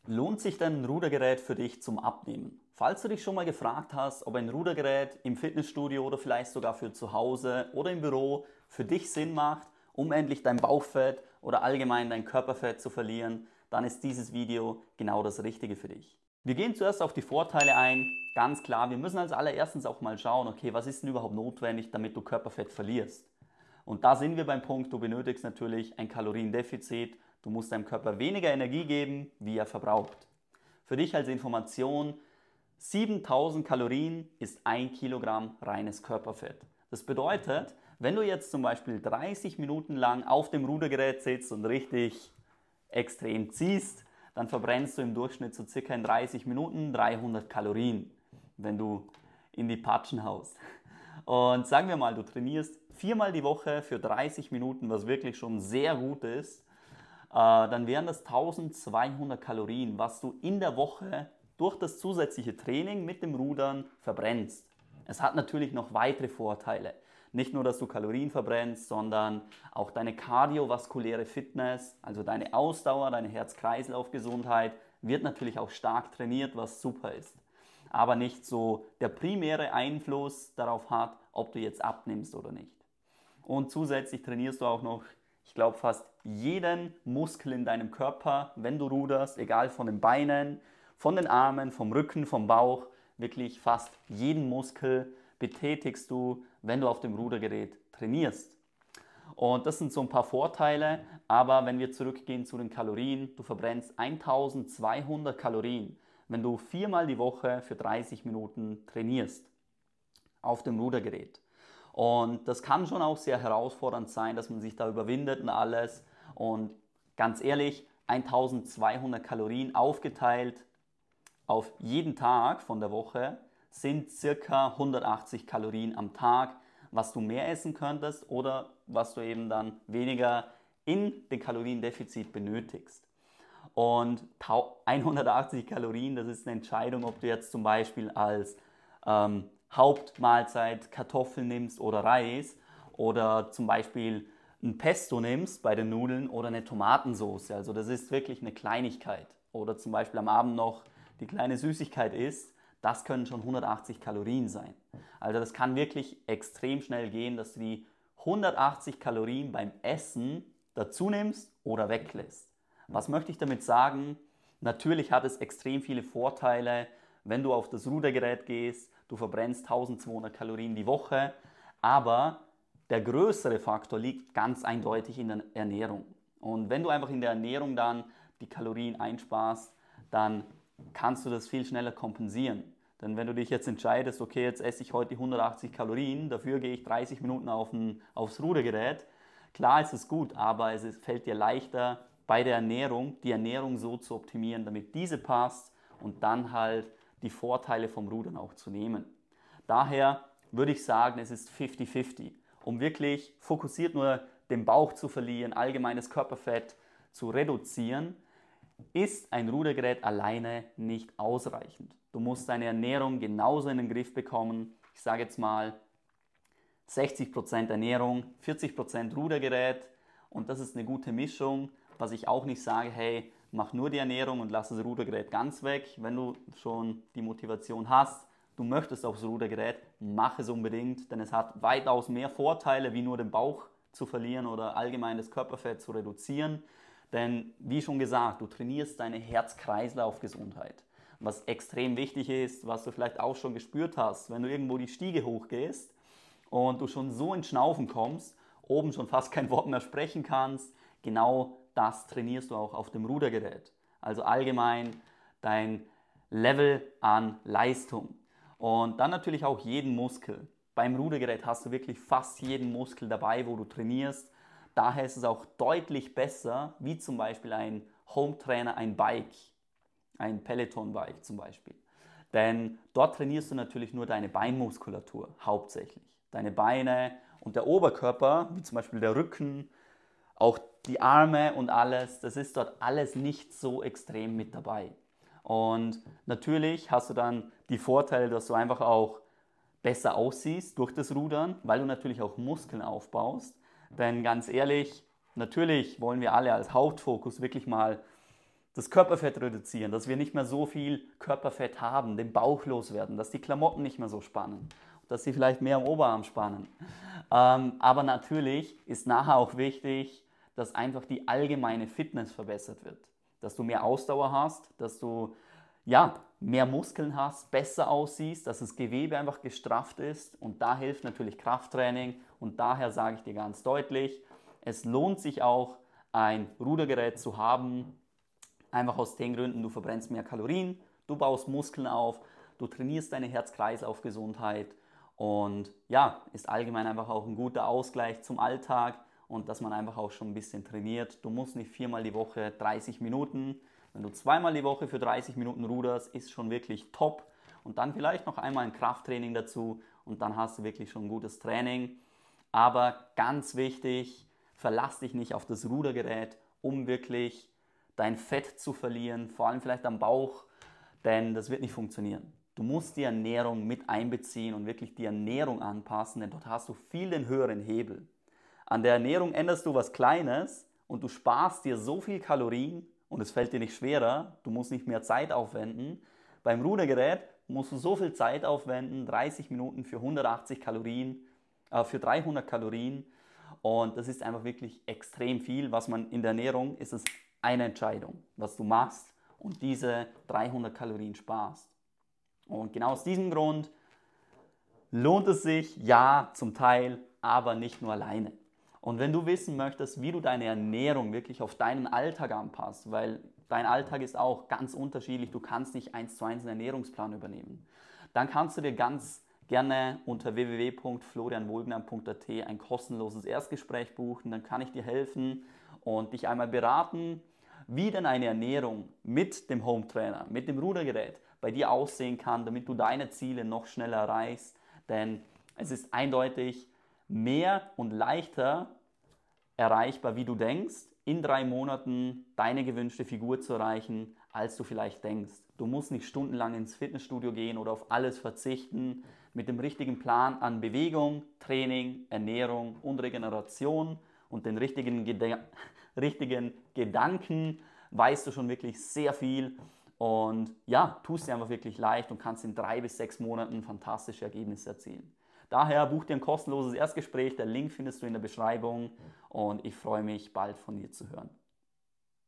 Lohnt sich denn ein Rudergerät für dich zum Abnehmen? Falls du dich schon mal gefragt hast, ob ein Rudergerät im Fitnessstudio oder vielleicht sogar für zu Hause oder im Büro für dich Sinn macht, um endlich dein Bauchfett oder allgemein dein Körperfett zu verlieren, dann ist dieses Video genau das Richtige für dich. Wir gehen zuerst auf die Vorteile ein. Ganz klar, wir müssen als allererstes auch mal schauen, okay, was ist denn überhaupt notwendig, damit du Körperfett verlierst? Und da sind wir beim Punkt, du benötigst natürlich ein Kaloriendefizit. Du musst deinem Körper weniger Energie geben, wie er verbraucht. Für dich als Information, 7000 Kalorien ist 1 Kilogramm reines Körperfett. Das bedeutet, wenn du jetzt zum Beispiel 30 Minuten lang auf dem Rudergerät sitzt und richtig extrem ziehst, dann verbrennst du im Durchschnitt so circa in 30 Minuten 300 Kalorien, wenn du in die Patschen haust. Und sagen wir mal, du trainierst viermal die Woche für 30 Minuten, was wirklich schon sehr gut ist, dann wären das 1200 Kalorien, was du in der Woche durch das zusätzliche Training mit dem Rudern verbrennst. Es hat natürlich noch weitere Vorteile. Nicht nur, dass du Kalorien verbrennst, sondern auch deine kardiovaskuläre Fitness, also deine Ausdauer, deine Herz-Kreislauf-Gesundheit wird natürlich auch stark trainiert, was super ist. Aber nicht so der primäre Einfluss darauf hat, ob du jetzt abnimmst oder nicht. Und zusätzlich trainierst du auch noch, ich glaube, fast jeden Muskel in deinem Körper, wenn du ruderst, egal von den Beinen, von den Armen, vom Rücken, vom Bauch, wirklich fast jeden Muskel betätigst du, wenn du auf dem Rudergerät trainierst. Und das sind so ein paar Vorteile, aber wenn wir zurückgehen zu den Kalorien, du verbrennst 1200 Kalorien, wenn du viermal die Woche für 30 Minuten trainierst auf dem Rudergerät. Und das kann schon auch sehr herausfordernd sein, dass man sich da überwindet und alles. Und ganz ehrlich, 1200 Kalorien aufgeteilt auf jeden Tag von der Woche sind circa 180 Kalorien am Tag, was du mehr essen könntest oder was du eben dann weniger in den Kaloriendefizit benötigst. Und 180 Kalorien, das ist eine Entscheidung, ob du jetzt zum Beispiel als Hauptmahlzeit Kartoffeln nimmst oder Reis oder zum Beispiel ein Pesto nimmst bei den Nudeln oder eine Tomatensauce. Also das ist wirklich eine Kleinigkeit. Oder zum Beispiel am Abend noch die kleine Süßigkeit isst, das können schon 180 Kalorien sein. Also das kann wirklich extrem schnell gehen, dass du die 180 Kalorien beim Essen dazu nimmst oder weglässt. Was möchte ich damit sagen? Natürlich hat es extrem viele Vorteile, wenn du auf das Rudergerät gehst, du verbrennst 1200 Kalorien die Woche, aber der größere Faktor liegt ganz eindeutig in der Ernährung. Und wenn du einfach in der Ernährung dann die Kalorien einsparst, dann kannst du das viel schneller kompensieren. Denn wenn du dich jetzt entscheidest, okay, jetzt esse ich heute 180 Kalorien, dafür gehe ich 30 Minuten aufs Rudergerät, klar ist es gut, aber es fällt dir leichter, bei der Ernährung die Ernährung so zu optimieren, damit diese passt und dann halt die Vorteile vom Rudern auch zu nehmen. Daher würde ich sagen, es ist 50-50. Um wirklich fokussiert nur den Bauch zu verlieren, allgemeines Körperfett zu reduzieren, ist ein Rudergerät alleine nicht ausreichend. Du musst deine Ernährung genauso in den Griff bekommen. Ich sage jetzt mal 60% Ernährung, 40% Rudergerät und das ist eine gute Mischung, was ich auch nicht sage, hey, mach nur die Ernährung und lass das Rudergerät ganz weg. Wenn du schon die Motivation hast, du möchtest aufs Rudergerät, mach es unbedingt, denn es hat weitaus mehr Vorteile, wie nur den Bauch zu verlieren oder allgemein das Körperfett zu reduzieren. Denn wie schon gesagt, du trainierst deine Herz-Kreislauf-Gesundheit. Was extrem wichtig ist, was du vielleicht auch schon gespürt hast, wenn du irgendwo die Stiege hochgehst und du schon so ins Schnaufen kommst, oben schon fast kein Wort mehr sprechen kannst, genau das trainierst du auch auf dem Rudergerät. Also allgemein dein Level an Leistung. Und dann natürlich auch jeden Muskel. Beim Rudergerät hast du wirklich fast jeden Muskel dabei, wo du trainierst. Daher ist es auch deutlich besser, wie zum Beispiel ein Home-Trainer, ein Bike, ein Peloton-Bike zum Beispiel. Denn dort trainierst du natürlich nur deine Beinmuskulatur hauptsächlich. Deine Beine und der Oberkörper, wie zum Beispiel der Rücken, auch die Arme und alles, das ist dort alles nicht so extrem mit dabei. Und natürlich hast du dann die Vorteile, dass du einfach auch besser aussiehst durch das Rudern, weil du natürlich auch Muskeln aufbaust. Denn ganz ehrlich, natürlich wollen wir alle als Hauptfokus wirklich mal das Körperfett reduzieren, dass wir nicht mehr so viel Körperfett haben, den Bauch loswerden, dass die Klamotten nicht mehr so spannen, dass sie vielleicht mehr am Oberarm spannen. Aber natürlich ist nachher auch wichtig, dass einfach die allgemeine Fitness verbessert wird. Dass du mehr Ausdauer hast, dass du mehr Muskeln hast, besser aussiehst, dass das Gewebe einfach gestrafft ist und da hilft natürlich Krafttraining und daher sage ich dir ganz deutlich, es lohnt sich auch ein Rudergerät zu haben, einfach aus den Gründen, du verbrennst mehr Kalorien, du baust Muskeln auf, du trainierst deine Herz-Kreislauf-Gesundheit und ja, ist allgemein einfach auch ein guter Ausgleich zum Alltag und dass man einfach auch schon ein bisschen trainiert. Du musst nicht 4-mal die Woche 30 Minuten, wenn du 2-mal die Woche für 30 Minuten ruderst, ist schon wirklich top und dann vielleicht noch einmal ein Krafttraining dazu und dann hast du wirklich schon ein gutes Training. Aber ganz wichtig, verlass dich nicht auf das Rudergerät, um wirklich dein Fett zu verlieren, vor allem vielleicht am Bauch, denn das wird nicht funktionieren. Du musst die Ernährung mit einbeziehen und wirklich die Ernährung anpassen, denn dort hast du viel den höheren Hebel. An der Ernährung änderst du was Kleines und du sparst dir so viel Kalorien und es fällt dir nicht schwerer, du musst nicht mehr Zeit aufwenden. Beim Rudergerät musst du so viel Zeit aufwenden, 30 Minuten für 180 Kalorien, für 300 Kalorien und das ist einfach wirklich extrem viel. Was man in der Ernährung ist es eine Entscheidung, was du machst und diese 300 Kalorien sparst. Und genau aus diesem Grund lohnt es sich, ja, zum Teil, aber nicht nur alleine. Und wenn du wissen möchtest, wie du deine Ernährung wirklich auf deinen Alltag anpasst, weil dein Alltag ist auch ganz unterschiedlich, du kannst nicht 1:1 einen Ernährungsplan übernehmen, dann kannst du dir ganz gerne unter www.florianwohlgnam.at ein kostenloses Erstgespräch buchen, dann kann ich dir helfen und dich einmal beraten, wie denn eine Ernährung mit dem Home Trainer, mit dem Rudergerät bei dir aussehen kann, damit du deine Ziele noch schneller erreichst. Denn es ist eindeutig mehr und leichter erreichbar, wie du denkst, in 3 Monaten deine gewünschte Figur zu erreichen, als du vielleicht denkst. Du musst nicht stundenlang ins Fitnessstudio gehen oder auf alles verzichten. Mit dem richtigen Plan an Bewegung, Training, Ernährung und Regeneration und den richtigen Gedanken weißt du schon wirklich sehr viel und ja, tust dir einfach wirklich leicht und kannst in 3 bis 6 Monaten fantastische Ergebnisse erzielen. Daher buch dir ein kostenloses Erstgespräch, der Link findest du in der Beschreibung und ich freue mich, bald von dir zu hören.